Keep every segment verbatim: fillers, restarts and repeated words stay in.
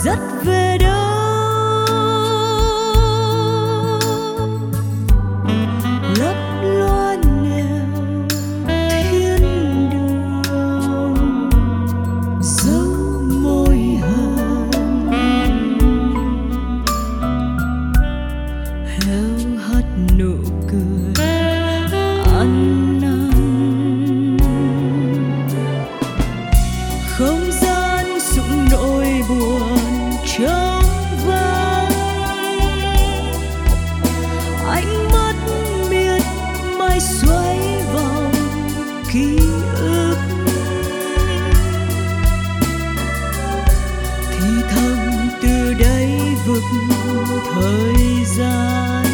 dắt về đâu lấp loa nẻo thiên đường, dấu môi hờn héo hắt nụ cười ăn năn. Không gian sụng nỗi buồn trong vắng, ánh mắt miệt mài xoay vòng ký ức, thì thầm từ đây vực thời gian.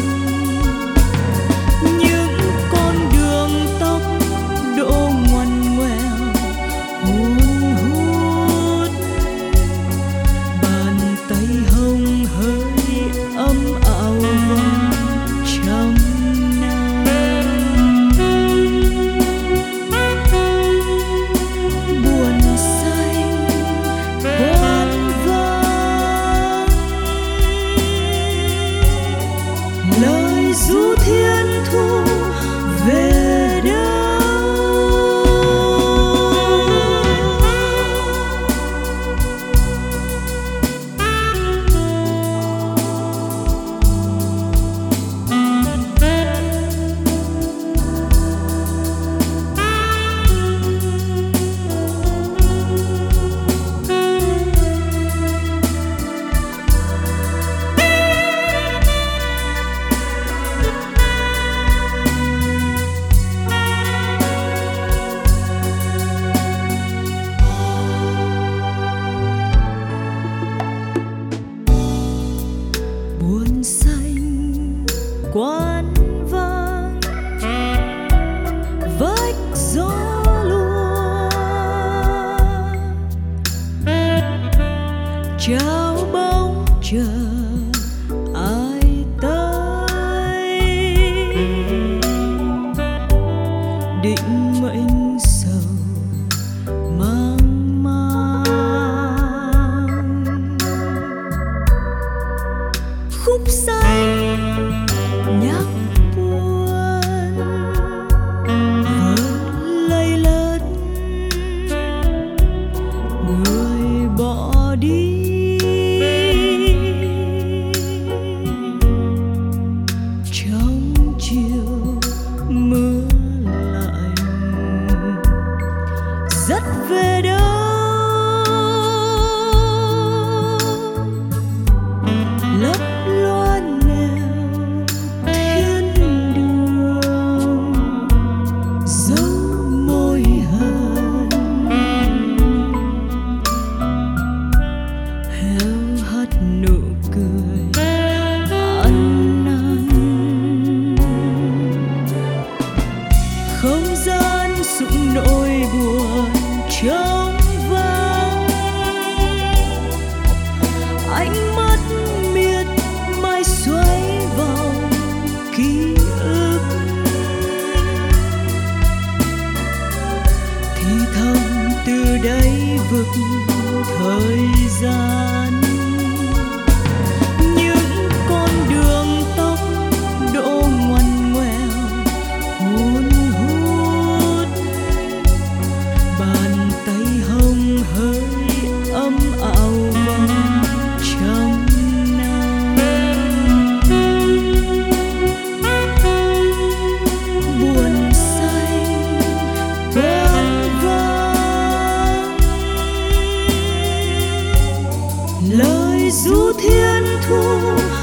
Những con đường tóc độ ngoằn ngoèo hun hút, bàn tay hông hơi ấm ảo vòng trăm năm. Buồn xanh quán vắng, lời ru thiên thu về đâu. Buồn xanh quán vắng, vách gió lùa trao bóng chờ ai tới. Định mệnh sầu mang mang, khúc xanh nhạc buồn vẫn lây lất. Người bỏ đi trong chiều mưa lạnh, dắt về đâu lấp loa nẻo thiên đường, dấu môi hờn héo hắt nụ cười ăn năn. Không gian sụng nỗi buồn trong vắng, ánh mắt miệt mài xoay vòng ký ức, thì thầm từ đây vực thời gian. Những con đường tóc độ ngoằn ngoèo hun hút, bàn tay hông hơi ấm ảo vòng trăm năm. Buồn xanh quán vắng, lời ru thiên thu